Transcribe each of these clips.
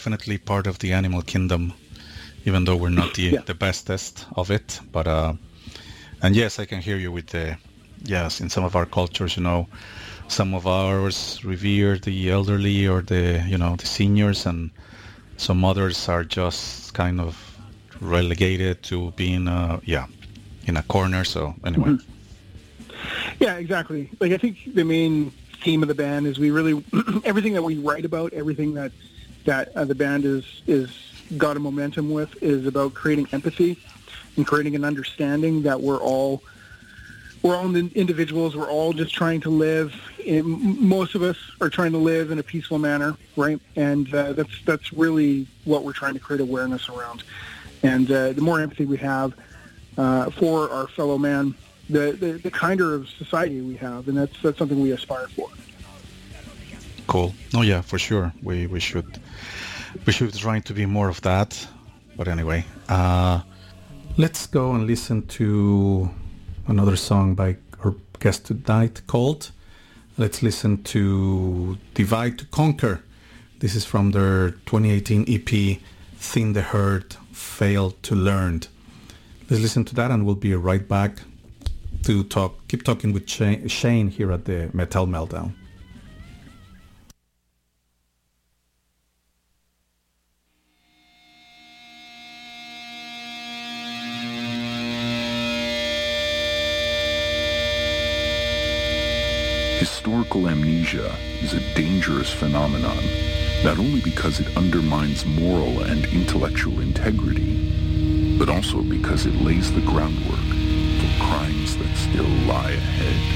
definitely part of the animal kingdom, even though we're not the bestest of it. But and yes, I can hear you with the yes. In some of our cultures, some of ours revere the elderly or the the seniors, and some others are just kind of relegated to being in a corner. So anyway. Yeah, exactly. Like I think the main theme of the band is we really everything that we write about, everything that the band is got a momentum with is about creating empathy and creating an understanding that we're all individuals. We're all just trying to live. Most of us are trying to live in a peaceful manner, right? And that's really what we're trying to create awareness around. And the more empathy we have for our fellow man, the kinder of society we have, and that's something we aspire for. Cool. Oh yeah, for sure. We should try to be more of that. But anyway, let's go and listen to another song by our guest tonight called. Let's listen to Divide to Conquer. This is from their 2018 EP, Thin the Herd, Fail to Learn. Let's listen to that and we'll be right back to keep talking with Shane here at the Metal Meltdown. Historical amnesia is a dangerous phenomenon, not only because it undermines moral and intellectual integrity, but also because it lays the groundwork for crimes that still lie ahead.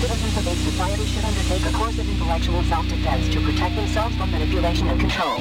Citizens of a society should undertake a course of intellectual self-defense to protect themselves from manipulation and control.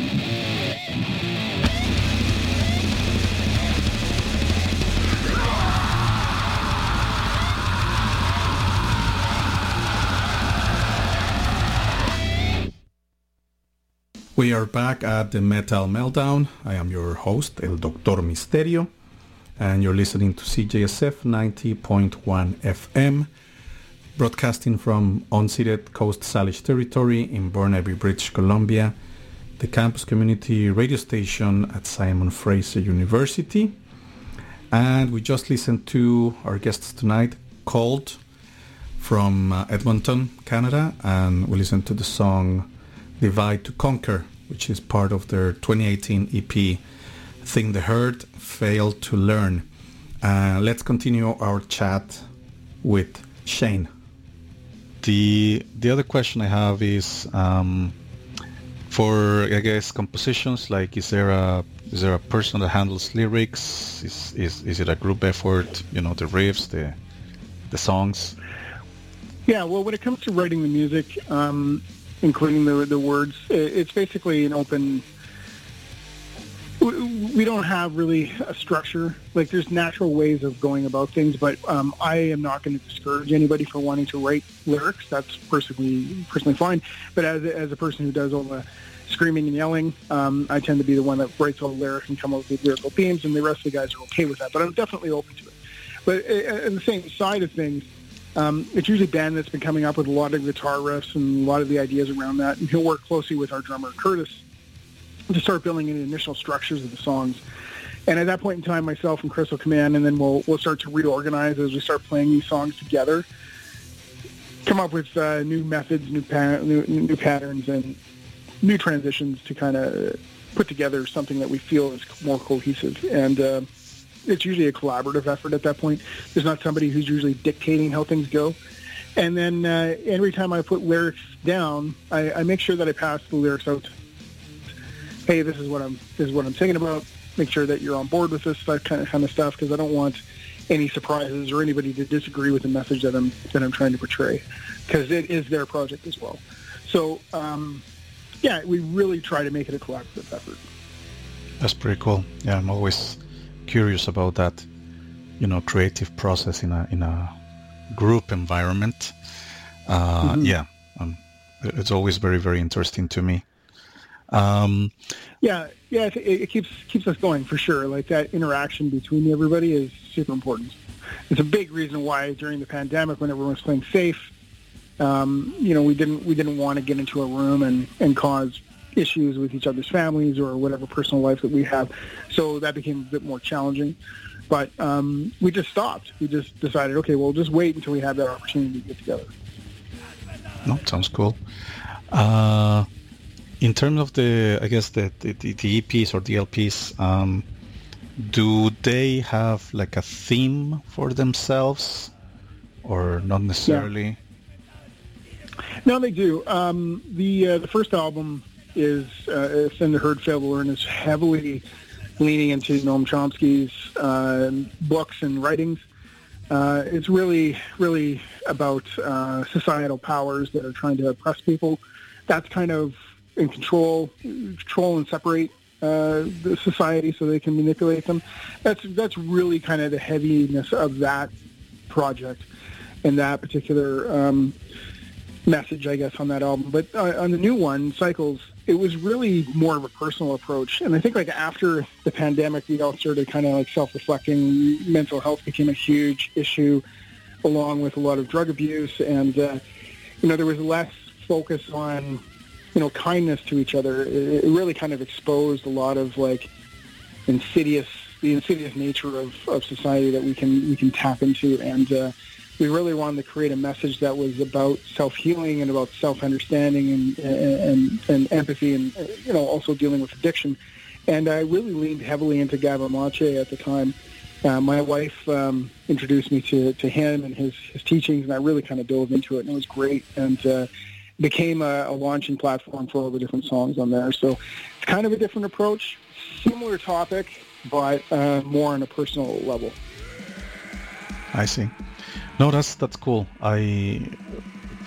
We are back at the Metal Meltdown. I am your host, El Doctor Misterio, and you're listening to CJSF 90.1 FM, broadcasting from unceded Coast Salish territory in Burnaby, British Columbia, the campus community radio station at Simon Fraser University. And we just listened to our guests tonight, Cold, from Edmonton, Canada, and we listened to the song Divide to Conquer, which is part of their 2018 EP, Think the Herd, Fail to Learn. Let's continue our chat with Shane. The other question I have is for, I guess, compositions, like is there a person that handles lyrics? Is it a group effort? You know, the riffs, the songs. Yeah, well, when it comes to writing the music, including the words, it's basically an open. We don't have really a structure. Like, there's natural ways of going about things, but I am not going to discourage anybody for wanting to write lyrics. That's personally fine. But as a person who does all the screaming and yelling, I tend to be the one that writes all the lyrics and come up with lyrical themes, and the rest of the guys are okay with that. But I'm definitely open to it. But on the same side of things, it's usually Ben that's been coming up with a lot of guitar riffs and a lot of the ideas around that. And he'll work closely with our drummer, Curtis, to start building in the initial structures of the songs. And at that point in time, myself and Chris will come in, and then we'll start to reorganize as we start playing these songs together, come up with new methods, new patterns, and new transitions to kind of put together something that we feel is more cohesive. And it's usually a collaborative effort at that point. There's not somebody who's usually dictating how things go. And then every time I put lyrics down, I make sure that I pass the lyrics out. Hey, this is what I'm thinking about. Make sure that you're on board with this kind of stuff, because I don't want any surprises or anybody to disagree with the message that I'm trying to portray, because it is their project as well. So yeah, we really try to make it a collaborative effort. That's pretty cool. Yeah, I'm always curious about that, creative process in a group environment. Yeah, it's always very, very interesting to me. It keeps us going for sure. Like, that interaction between everybody is super important. It's a big reason why during the pandemic, when everyone was playing safe, we didn't want to get into a room and cause issues with each other's families or whatever personal life that we have. So that became a bit more challenging. But we just stopped. We just decided, okay, we'll just wait until we have that opportunity to get together. No, sounds cool. In terms of the EPs or the LPs, do they have like a theme for themselves, or not necessarily? Yeah. No, they do. The first album is Think the Herd, Fail to Learn, is heavily leaning into Noam Chomsky's books and writings. It's really, really about societal powers that are trying to oppress people. That's kind of in control and separate the society so they can manipulate them. That's really kind of the heaviness of that project and that particular message, I guess, on that album. But on the new one, Cycles, it was really more of a personal approach. And I think, like, after the pandemic, we all started kind of like self-reflecting. Mental health became a huge issue, along with a lot of drug abuse. And, there was less focus on, kindness to each other. It really kind of exposed a lot of, like, the insidious nature of society that we can tap into. And we really wanted to create a message that was about self-healing and about self-understanding and empathy, and also dealing with addiction. And I really leaned heavily into Gabor Maté at the time. My wife introduced me to him and his teachings, and I really kind of dove into it, and it was great. And became a launching platform for all the different songs on there. So it's kind of a different approach, similar topic, but more on a personal level. I see. No, that's cool.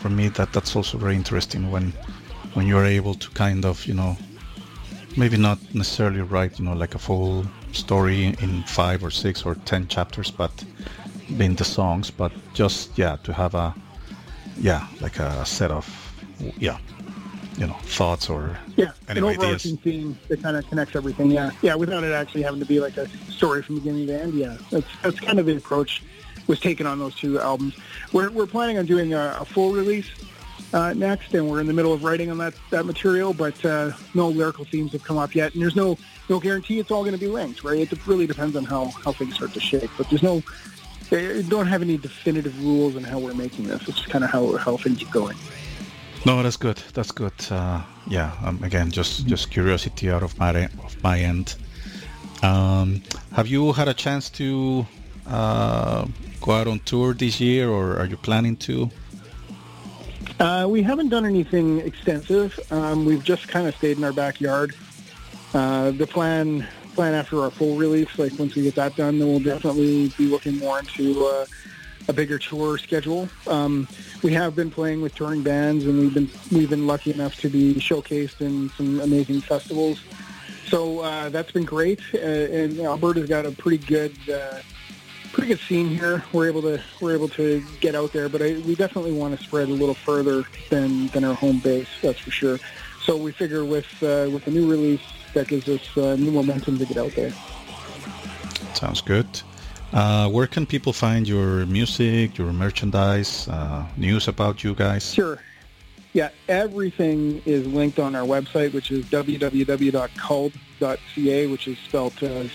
for me that's also very interesting when you're able to kind of, maybe not necessarily write, like a full story in 5 or 6 or 10 chapters, but in the songs, but just, to have like a set of, thoughts or an overarching theme that kind of connects everything. Without it actually having to be like a story from beginning to end. That's kind of the approach was taken on those 2 albums. We're planning on doing a full release next, and we're in the middle of writing on that material, but no lyrical themes have come up yet, and there's no guarantee it's all going to be linked, right? It really depends on how things start to shape, but they don't have any definitive rules on how we're making this. It's just kind of how things are going. No, that's good. Again, just curiosity out of my end. Have you had a chance to go out on tour this year, or are you planning to? We haven't done anything extensive. We've just kind of stayed in our backyard. The plan after our full release, like once we get that done, then we'll definitely be looking more into a bigger tour schedule. We have been playing with touring bands, and we've been lucky enough to be showcased in some amazing festivals. So that's been great. And Alberta's got a pretty good scene here. We're able to get out there, but we definitely want to spread a little further than our home base. That's for sure. So we figure with the new release, that gives us new momentum to get out there. Sounds good. Where can people find your music, your merchandise, news about you guys? Sure. Yeah, everything is linked on our website, which is www.culled.ca, which is spelled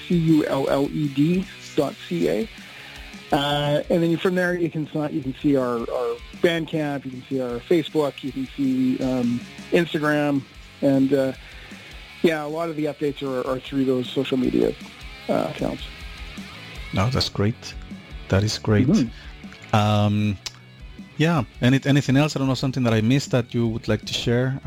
CULLED.ca. And then from there, you can see our Bandcamp, you can see our Facebook, you can see Instagram, and a lot of the updates are through those social media accounts. No, that's great. That is great. Mm-hmm. Anything else? I don't know, something that I missed that you would like to share?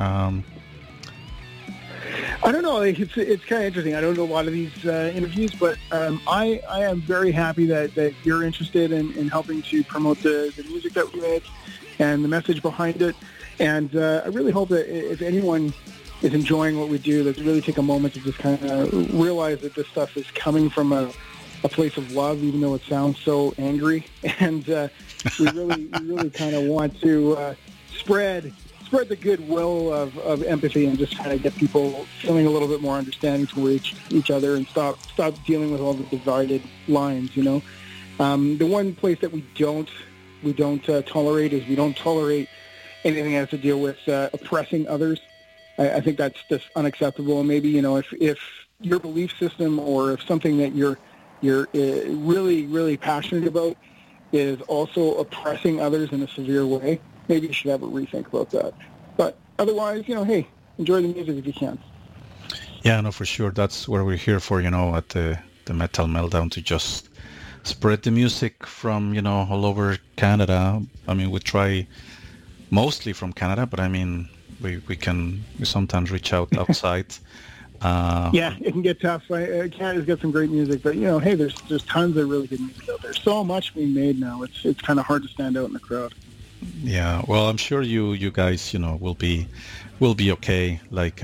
I don't know. It's kind of interesting. I don't know a lot of these interviews, but I am very happy that you're interested in helping to promote the music that we make and the message behind it. And I really hope that if anyone is enjoying what we do, that they really take a moment to just kind of realize that this stuff is coming from a place of love, even though it sounds so angry. And we really kind of want to spread the goodwill of empathy and just kind of get people feeling a little bit more understanding towards each other and stop dealing with all the divided lines. The one place that we don't tolerate is we don't tolerate anything that has to deal with oppressing others. I think that's just unacceptable. And maybe if your belief system or if something that you're really, really passionate about is also oppressing others in a severe way, maybe you should have a rethink about that. But otherwise, hey, enjoy the music if you can. Yeah, no, for sure. That's what we're here for, at the Metal Meltdown, to just spread the music from, all over Canada. I mean, we try mostly from Canada, but I mean, we sometimes reach out outside. It can get tough. Canada's got some great music, but hey, there's tons of really good music out there. So much being made now. It's kind of hard to stand out in the crowd. Yeah, well, I'm sure you guys, will be okay. Like,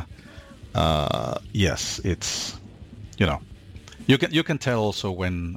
yes, it's, you can tell also when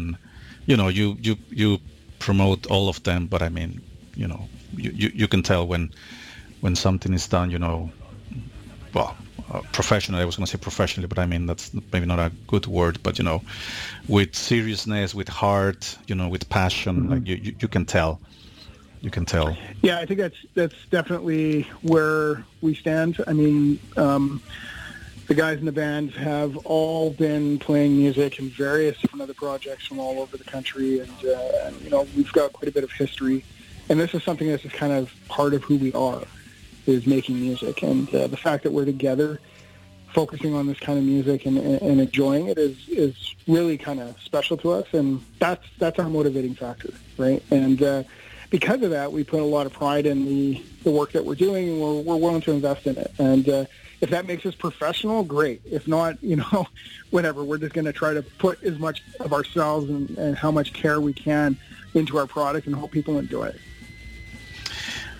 you promote all of them, but I mean, you can tell when something is done, professionally. I was going to say professionally, but I mean that's maybe not a good word. But with seriousness, with heart, with passion, mm-hmm. Like you can tell. You can tell. Yeah, I think that's definitely where we stand. I mean, the guys in the band have all been playing music in various different other projects from all over the country, and we've got quite a bit of history. And this is something that's just kind of part of who we are, is making music. And the fact that we're together focusing on this kind of music and enjoying it is really kind of special to us. And that's our motivating factor, right? And because of that, we put a lot of pride in the work that we're doing, and we're willing to invest in it. And if that makes us professional, great. If not, whatever. We're just going to try to put as much of ourselves and how much care we can into our product and hope people enjoy it.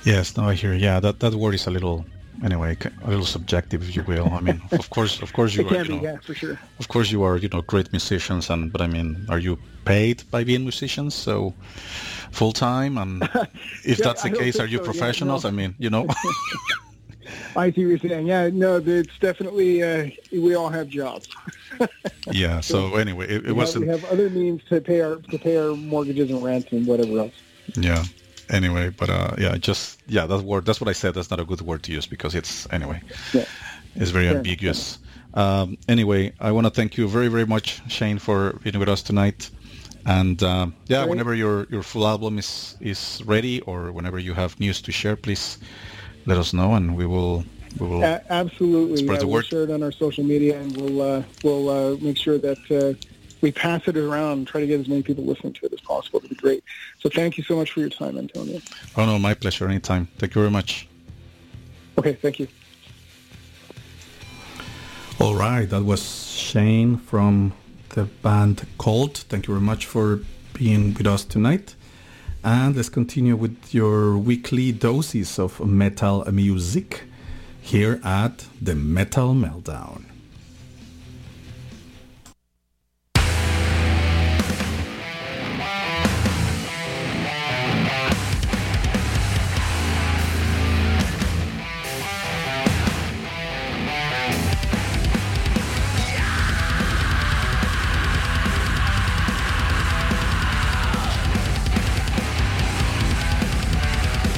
Yes, no, I hear. Yeah, that word is a little, anyway, a little subjective, if you will. I mean, of course, you it are. can be, yeah, for sure. Of course, you are, great musicians, but I mean, are you paid by being musicians? So full time, and if that's the case, are you professionals? Yeah, no. I mean, I see what you're saying. Yeah, no, it's definitely we all have jobs. Yeah. So anyway, it wasn't. We have other means to pay our mortgages and rent and whatever else. Yeah. Anyway, but that word. That's what I said. That's not a good word to use because it's it's very ambiguous. Anyway, I want to thank you very, very much, Shane, for being with us tonight. And whenever your full album is ready, or whenever you have news to share, please let us know, and we will absolutely spread the word. We'll share it on our social media, and we'll make sure that we pass it around and try to get as many people listening to it as possible. It'd be great. So thank you so much for your time, Antonio. Oh no, my pleasure. Anytime. Thank you very much. Okay, thank you. All right, that was Shane from the band Cult. Thank you very much for being with us tonight. And let's continue with your weekly doses of metal music here at the Metal Meltdown.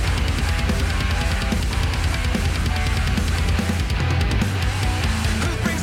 Who brings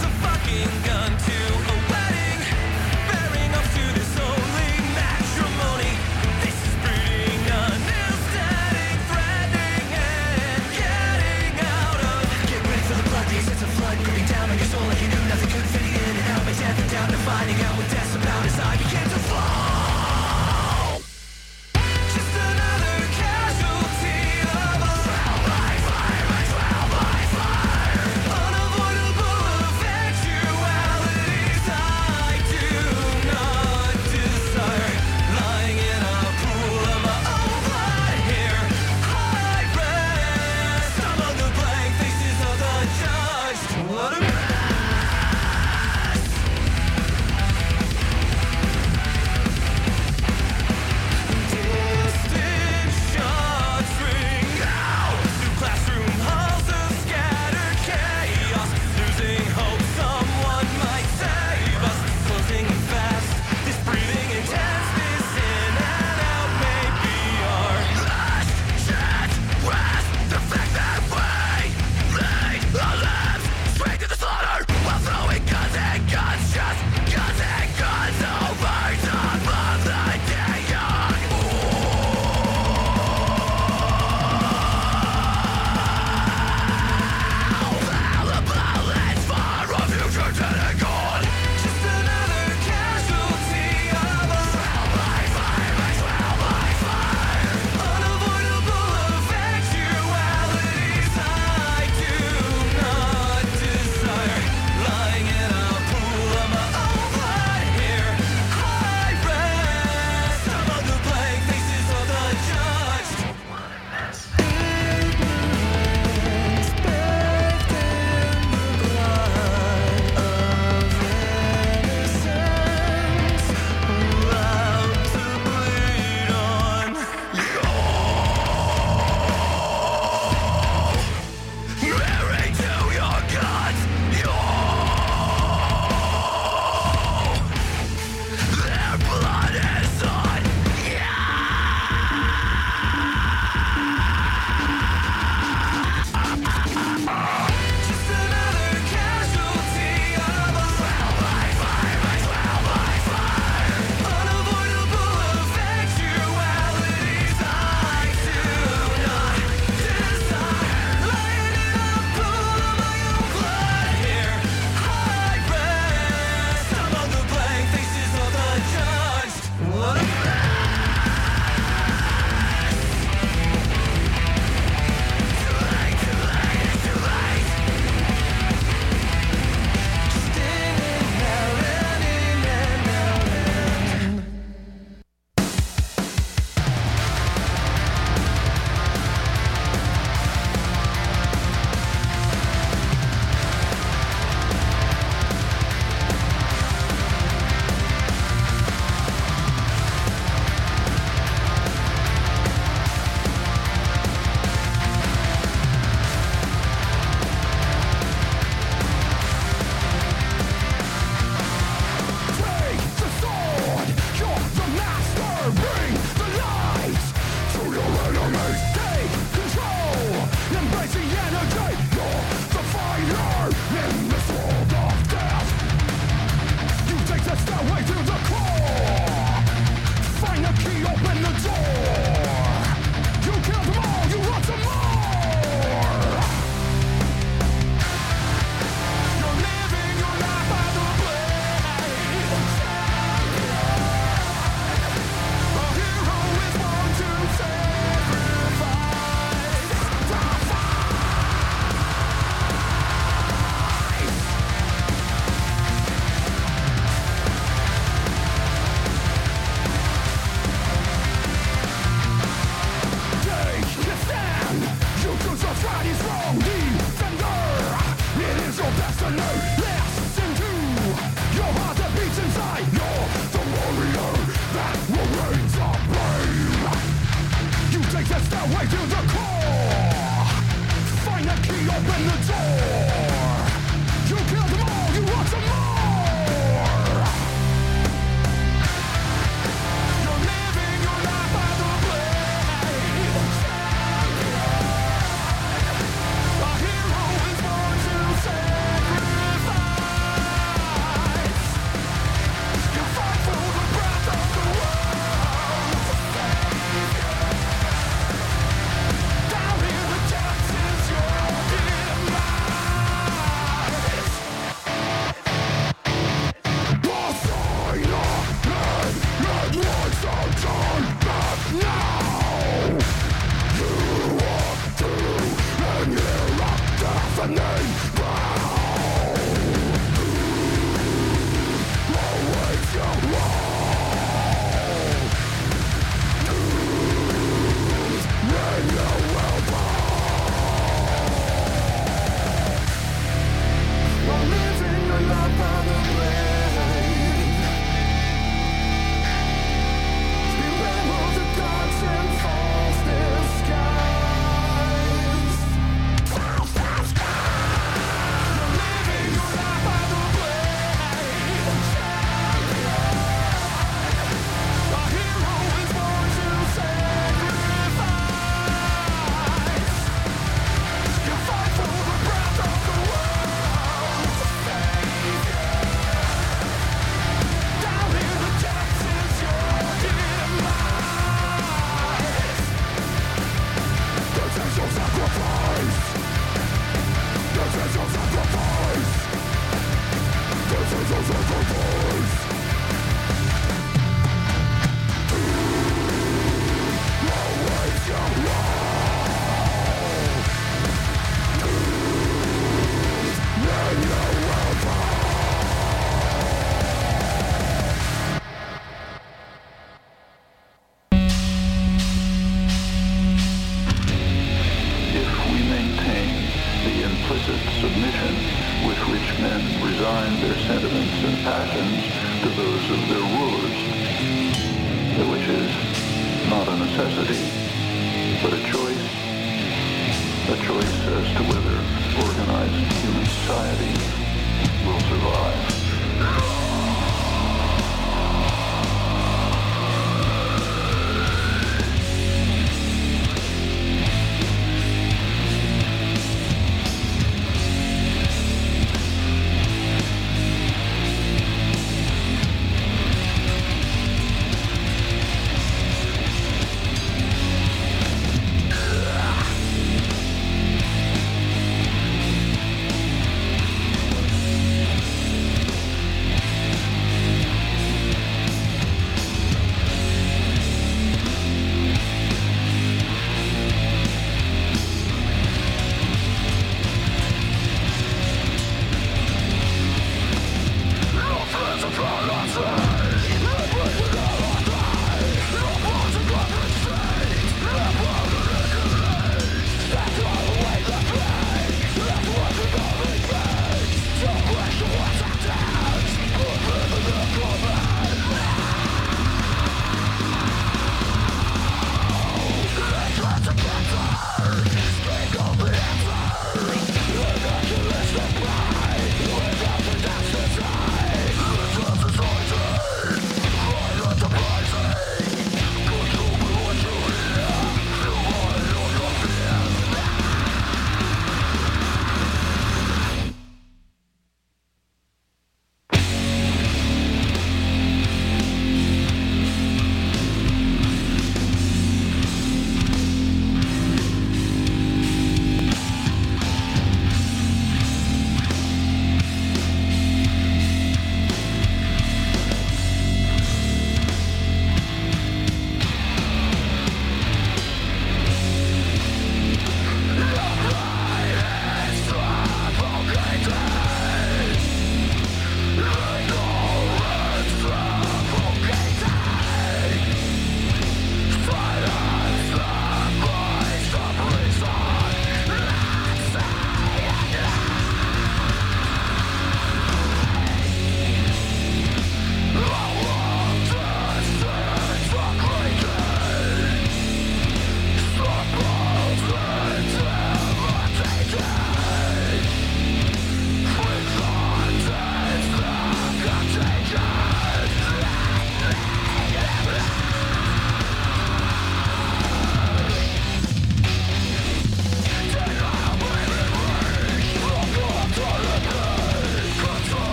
as to whether organized human society will survive.